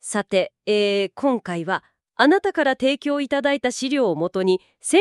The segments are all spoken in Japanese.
さて、今回はあなたから提供いただいた資料をもとに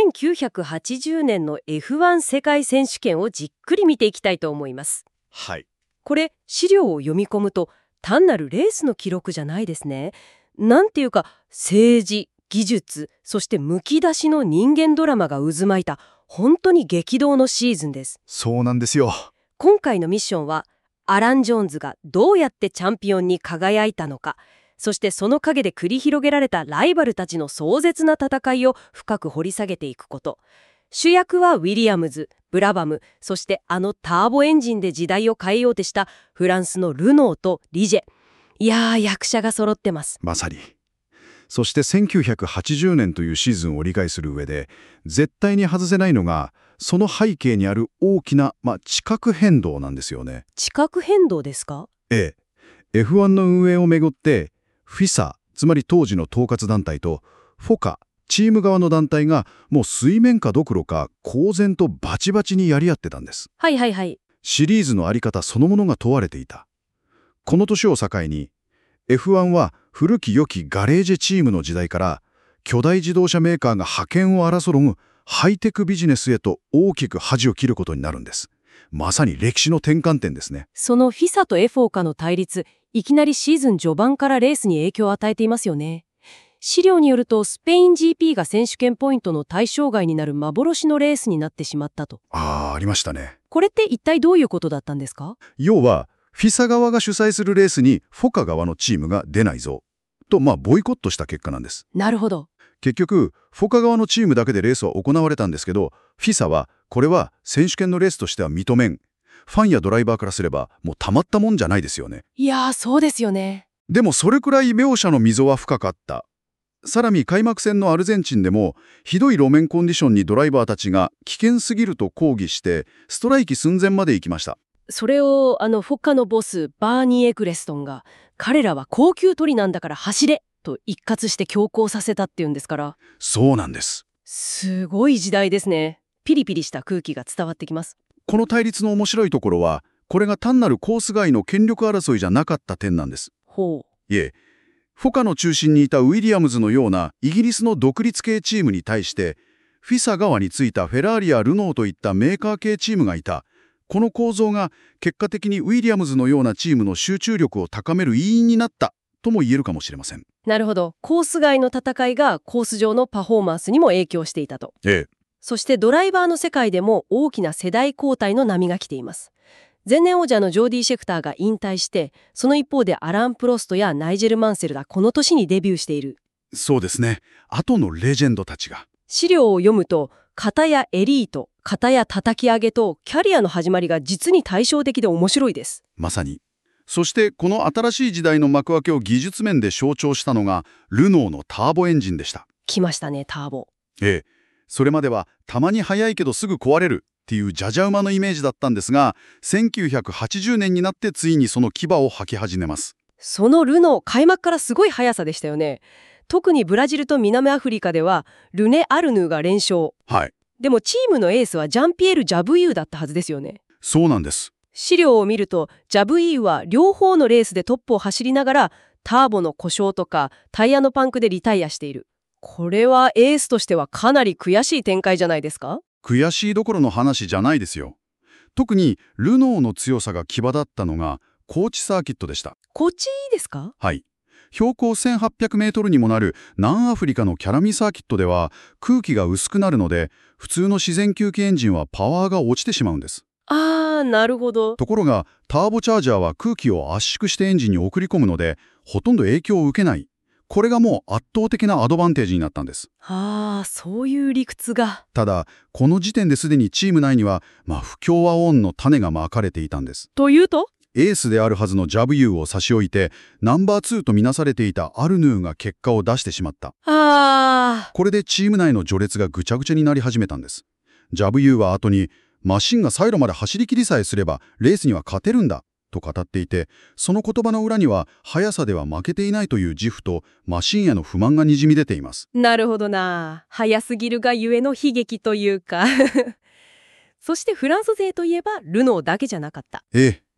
1980年の F1 世界選手権をじっくり見ていきたいと思います。 はい。 これ資料を読み込むと単なるレースの記録じゃないですね。なんていうか政治、技術、そしてむき出しの人間ドラマが渦巻いた本当に激動のシーズンです。 そうなんですよ。 今回のミッションはアラン・ジョーンズがどうやってチャンピオンに輝いたのか、そしてその陰で繰り広げられたライバルたちの壮絶な戦いを深く掘り下げていくこと。主役はウィリアムズ、ブラバム、そしてあのターボエンジンで時代を変えようとしたフランスのルノーとリジェ。いやー、役者が揃ってます。 まさに。そして1980年というシーズンを理解する上で、絶対に外せないのが、その背景にある大きな、地殻変動なんですよね。 地殻変動ですか？ ええ。F1 の運営をめぐって、FISA、つまり当時の統括団体と、FOCA、チーム側の団体がもう水面下どころか公然とバチバチにやり合ってたんです。 はいはいはい。 シリーズのあり方そのものが問われていた。この年を境に、F1 は古き良きガレージチームの時代から巨大自動車メーカーが覇権を争うハイテクビジネスへと大きく舵を切ることになるんです。まさに歴史の転換点ですね。 その FISA と FOCA の対立、いきなりシーズン序盤からレースに影響を与えていますよね。資料によるとスペイン GP が選手権ポイントの対象外になる幻のレースになってしまったと。 ありましたね。 これって一体どういうことだったんですか？ 要は、FISA 側が主催するレースにFOCA 側のチームが出ないぞと、ボイコットした結果なんです。 なるほど。 結局、FOCA 側のチームだけでレースは行われたんですけど、FISA はこれは選手権のレースとしては認めん。ファンやドライバーからすればもうたまったもんじゃないですよね。 いやー、そうですよね。 でもそれくらい両者の溝は深かった。さらに開幕戦のアルゼンチンでもひどい路面コンディションにドライバーたちが危険すぎると抗議してストライキ寸前まで行きました。 それをフォッカのボスバーニー・エクレストンが彼らは高級鳥なんだから走れと一括して強行させたっていうんですから。 そうなんです。 すごい時代ですね。ピリピリした空気が伝わってきます。 この対立の面白いところはこれが単なるコース外の権力争いじゃなかった点なんです。 ほう。 いえ、FOCAの中心にいたウィリアムズのようなイギリスの独立系チームに対してFISA 側についたフェラーリやルノーといったメーカー系チームがいた。この構造が結果的にウィリアムズのようなチームの集中力を高める因因になったとも言えるかもしれません。 なるほど。コース外の戦いがコース上のパフォーマンスにも影響していたと。 ええ。 そしてドライバーの世界でも大きな世代交代の波が来ています。前年王者のジョーディ・シェフターが引退して、その一方でアラン・プロストやナイジェル・マンセルがこの年にデビューしている。 そうですね。後のレジェンドたちが。 資料を読むと、片やエリート、片や叩き上げとキャリアの始まりが実に対照的で面白いです。 まさに。そしてこの新しい時代の幕開けを技術面で象徴したのがルノーのターボエンジンでした。 来ましたね、ターボ。 ええ。それまではたまに速いけどすぐ壊れるっていうジャジャ馬のイメージだったんですが、1980年になってついにその牙を吐き始めます。 そのルノー、開幕からすごい速さでしたよね。特にブラジルと南アフリカではルネ・アルヌーが連勝。 はい。 でもチームのエースはジャンピエール・ジャブユーだったはずですよね。 そうなんです。 資料を見るとジャブユーは両方のレースでトップを走りながらターボの故障とかタイヤのパンクでリタイアしている。これはエースとしてはかなり悔しい展開じゃないですか？ 悔しいどころの話じゃないですよ。特にルノーの強さが際立ったのが高地サーキットでした。 こっちですか？ はい。標高1800メートルにもなる南アフリカのキャラミサーキットでは空気が薄くなるので普通の自然吸気エンジンはパワーが落ちてしまうんです。 なるほど。 ところがターボチャージャーは空気を圧縮してエンジンに送り込むのでほとんど影響を受けない。これがもう圧倒的なアドバンテージになったんです。 そういう理屈が。 ただこの時点ですでにチーム内には不協和音の種がまかれていたんです。 というと？ エースであるはずのジャブユーを差し置いてナンバー2とみなされていたアルヌーが結果を出してしまった。これでチーム内の序列がぐちゃぐちゃになり始めたんです。ジャブユーは後にマシンがサイドまで走り切りさえすればレースには勝てるんだと語っていて、その言葉の裏には速さでは負けていないという自負とマシンへの不満がにじみ出ています。 なるほどな。速すぎるがゆえの悲劇というかそしてフランス勢といえばルノーだけじゃなかった。 ええ、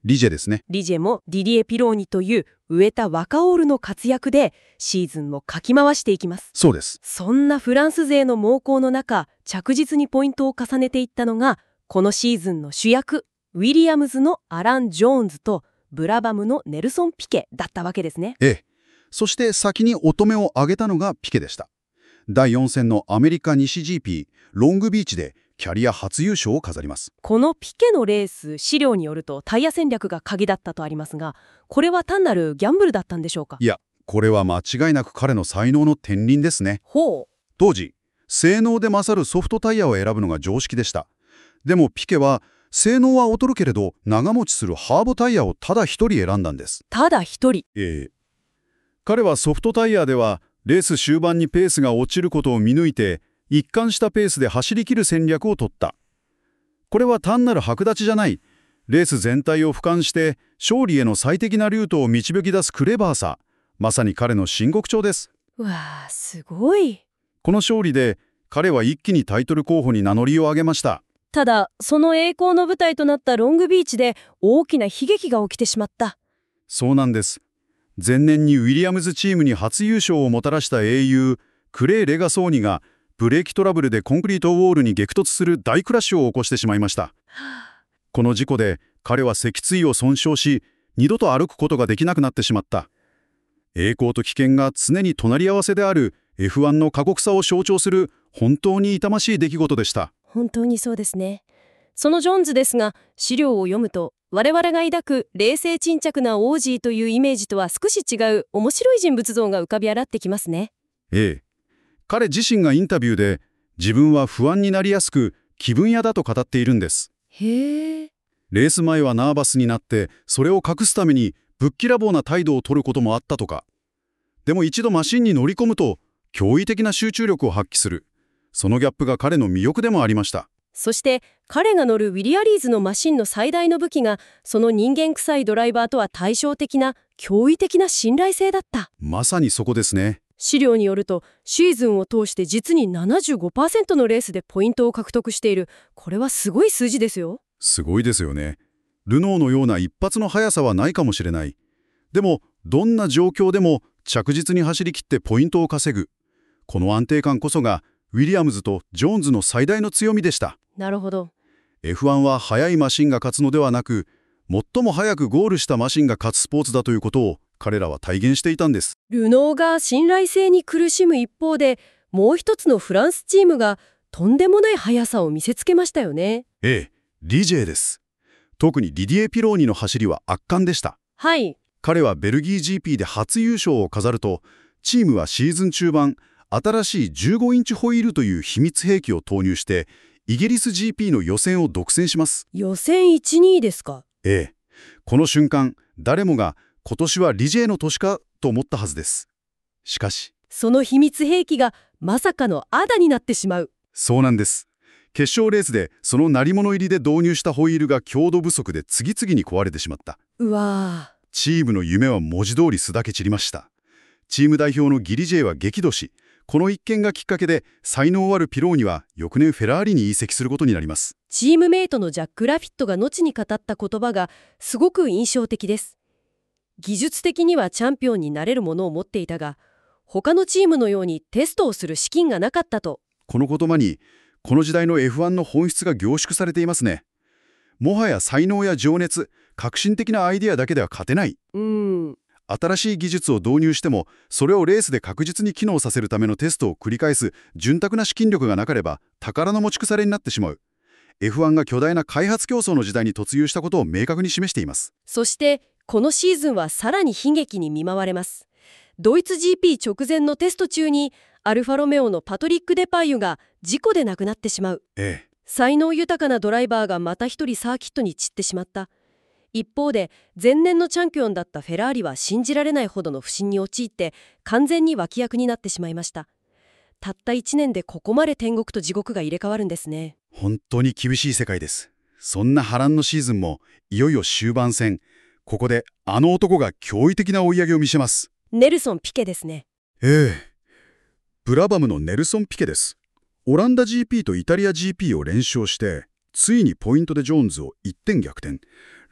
リジェですね。 リジェもディディエ・ピローニという植えた若オールの活躍でシーズンをかき回していきます。 そうです。 そんなフランス勢の猛攻の中、着実にポイントを重ねていったのが、このシーズンの主役、ウィリアムズのアラン・ジョーンズとブラバムのネルソン・ピケだったわけですね。 ええ。そして先に乙女を挙げたのがピケでした。第4戦のアメリカ西 GP ロングビーチでキャリア初優勝を飾ります。 このピケのレース、資料によるとタイヤ戦略が鍵だったとありますが、これは単なるギャンブルだったんでしょうか？ いや、これは間違いなく彼の才能の天輪ですね。 ほう。 当時、性能で勝るソフトタイヤを選ぶのが常識でした。でもピケは、性能は劣るけれど長持ちするハーボタイヤをただ一人選んだんです。 ただ一人。 彼はソフトタイヤではレース終盤にペースが落ちることを見抜いて一貫したペースで走り切る戦略を取った。これは単なる白立ちじゃない。レース全体を俯瞰して勝利への最適なルートを導き出すクレバーさ。まさに彼の真骨頂です。 うわあ、すごい。 この勝利で彼は一気にタイトル候補に名乗りを上げました。 ただ、その栄光の舞台となったロングビーチで大きな悲劇が起きてしまった。 そうなんです。前年にウィリアムズチームに初優勝をもたらした英雄、クレイ・レガソーニがブレーキトラブルでコンクリートウォールに激突する大クラッシュを起こしてしまいました。この事故で彼は脊椎を損傷し、二度と歩くことができなくなってしまった。栄光と危険が常に隣り合わせである F1 の過酷さを象徴する本当に痛ましい出来事でした。 本当にそうですね。そのジョーンズですが、資料を読むと我々が抱く冷静沈着なオージーというイメージとは少し違う面白い人物像が浮かび上がってきますね。 彼自身がインタビューで自分は不安になりやすく気分屋だと語っているんです。 へえ。 レース前はナーバスになってそれを隠すためにぶっきらぼうな態度を取ることもあったとか。でも一度マシンに乗り込むと驚異的な集中力を発揮する。そのギャップが彼の魅力でもありました。 そして彼が乗るウィリアリーズのマシンの最大の武器が、その人間臭いドライバーとは対照的な驚異的な信頼性だった。 まさにそこですね。 資料によるとシーズンを通して実に 75% のレースでポイントを獲得している。これはすごい数字ですよ。 すごいですよね。ルノーのような一発の速さはないかもしれない。でもどんな状況でも着実に走り切ってポイントを稼ぐ。この安定感こそがウィリアムズとジョーンズの最大の強みでした。 なるほど。 F1 は速いマシンが勝つのではなく、最も早くゴールしたマシンが勝つスポーツだということを彼らは体現していたんです。 ルノーが信頼性に苦しむ一方で、もう一つのフランスチームがとんでもない速さを見せつけましたよね。 リジェです。特にディディエ・ピローニの走りは圧巻でした。 はい。 彼はベルギー GP で初優勝を飾ると、チームはシーズン中盤、新しい15インチホイールという秘密兵器を投入して、イギリス GP の予選を独占します。 予選 1,2 ですか？ この瞬間、誰もが今年はリジェの年かと思ったはずです。しかし、 その秘密兵器がまさかのアダになってしまう。 そうなんです。決勝レースでその鳴り物入りで導入したホイールが強度不足で次々に壊れてしまった。 うわー。 チームの夢は文字通り巣だけ散りました。チーム代表のギリジェは激怒し、この一件がきっかけで才能あるピローニは翌年フェラーリに移籍することになります。 チームメイトのジャック・ラフィットが後に語った言葉がすごく印象的です。技術的にはチャンピオンになれるものを持っていたが、他のチームのようにテストをする資金がなかったと。 この言葉にこの時代の F1 の本質が凝縮されていますね。もはや才能や情熱、革新的なアイデアだけでは勝てない。新しい技術を導入しても、それをレースで確実に機能させるためのテストを繰り返す潤沢な資金力がなければ宝の持ち腐れになってしまう。F1 が巨大な開発競争の時代に突入したことを明確に示しています。 そしてこのシーズンはさらに悲劇に見舞われます。ドイツ GP 直前のテスト中にアルファロメオのパトリック・デパイユが事故で亡くなってしまう。才能豊かなドライバーがまた一人サーキットに散ってしまった。一方で前年のチャンピオンだったフェラーリは信じられないほどの不振に陥って完全に脇役になってしまいました。たった1年でここまで天国と地獄が入れ替わるんですね。 本当に厳しい世界です。そんな波乱のシーズンもいよいよ終盤戦。ここであの男が驚異的な追い上げを見せます。 ネルソン・ピケですね。 ブラバムのネルソン・ピケです。オランダ GP とイタリア GP を連勝してついにポイントでジョーンズを1点逆転。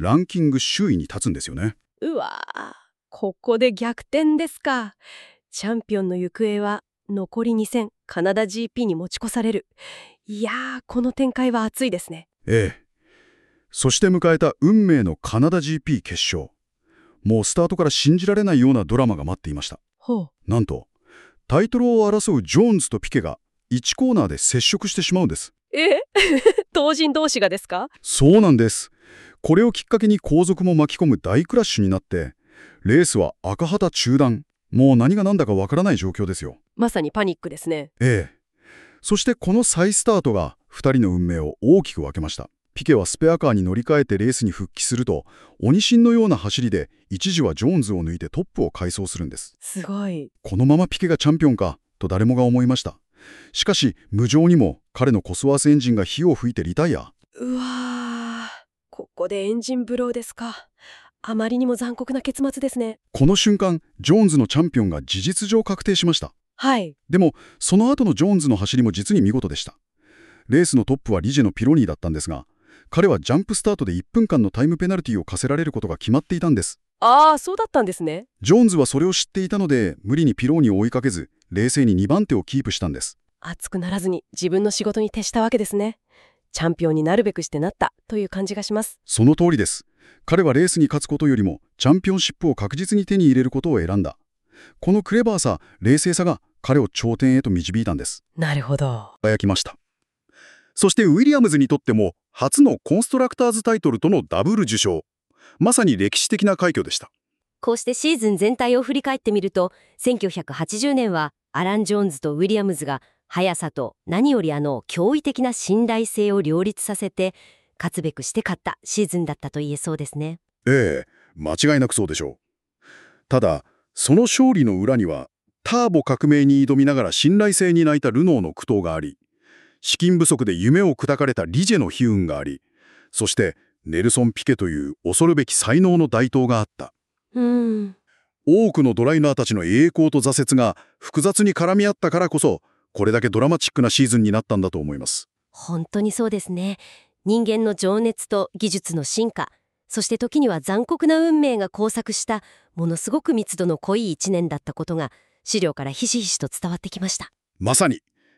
ランキング首位に立つんですよね。 うわー、ここで逆転ですか。チャンピオンの行方は残り2戦カナダ GP に持ち越される。いやー、この展開は熱いですね。 ええ。そして迎えた運命のカナダ GP 決勝。もうスタートから信じられないようなドラマが待っていました。 ほう。 なんと、タイトルを争うジョーンズとピケが1コーナーで接触してしまうんです。 同人同士がですか？ そうなんです。これをきっかけに後続も巻き込む大クラッシュになって、レースは赤旗中断。もう何が何だかわからない状況ですよ。 まさにパニックですね。 ええ。そしてこの再スタートが2人の運命を大きく分けました。ピケはスペアカーに乗り換えてレースに復帰すると、鬼神のような走りで一時はジョーンズを抜いてトップを快走するんです。 すごい。 このままピケがチャンピオンかと誰もが思いました。しかし無情にも彼のコスワースエンジンが火を吹いてリタイア。 うわー、ここでエンジンブローですか。あまりにも残酷な結末ですね。 この瞬間、ジョーンズのチャンピオンが事実上確定しました。 はい。 でもその後のジョーンズの走りも実に見事でした。レースのトップはリジェのピロニーだったんですが、彼はジャンプスタートで1分間のタイムペナルティを課せられることが決まっていたんです。 ああ、そうだったんですね。 ジョーンズはそれを知っていたので、無理にピローニを追いかけず、冷静に2番手をキープしたんです。 熱くならずに自分の仕事に徹したわけですね。チャンピオンになるべくしてなったという感じがします。 その通りです。彼はレースに勝つことよりも、チャンピオンシップを確実に手に入れることを選んだ。このクレバーさ、冷静さが彼を頂点へと導いたんです。 なるほど。 輝きました。そしてウィリアムズにとっても、初のコンストラクターズタイトルとのダブル受賞。まさに歴史的な快挙でした。 こうしてシーズン全体を振り返ってみると、1980年はアラン・ジョーンズとウィリアムズが速さと何より驚異的な信頼性を両立させて勝つべくして勝ったシーズンだったと言えそうですね。 ええ、間違いなくそうでしょう。ただ、その勝利の裏には、ターボ革命に挑みながら信頼性に泣いたルノーの苦闘があり、資金不足で夢を砕かれたリジェの悲運があり、そしてネルソン・ピケという恐るべき才能の台頭があった。多くのドライナーたちの栄光と挫折が複雑に絡み合ったからこそ、これだけドラマチックなシーズンになったんだと思います。 本当にそうですね。人間の情熱と技術の進化、そして時には残酷な運命が交錯したものすごく密度の濃い一年だったことが資料からひしひしと伝わってきました。 まさに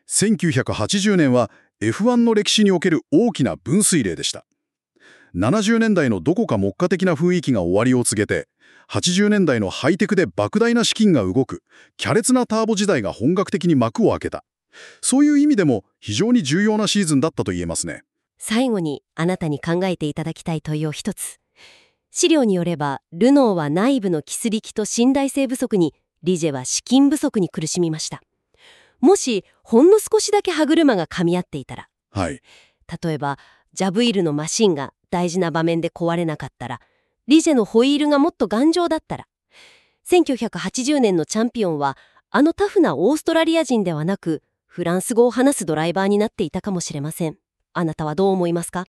1980年は F1 の歴史における大きな分水嶺でした。70年代のどこか目下的な雰囲気が終わりを告げて、80年代のハイテクで莫大な資金が動く強烈なターボ時代が本格的に幕を開けた。そういう意味でも非常に重要なシーズンだったと言えますね。 最後にあなたに考えていただきたい問いを一つ。資料によればルノーは内部のkis力と信頼性不足に、リジェは資金不足に苦しみました。もしほんの少しだけ歯車が噛み合っていたら、 はい、 例えばジャブイルのマシンが大事な場面で壊れなかったら、リジェのホイールがもっと頑丈だったら、1980年のチャンピオンはタフなオーストラリア人ではなくフランス語を話すドライバーになっていたかもしれません。あなたはどう思いますか？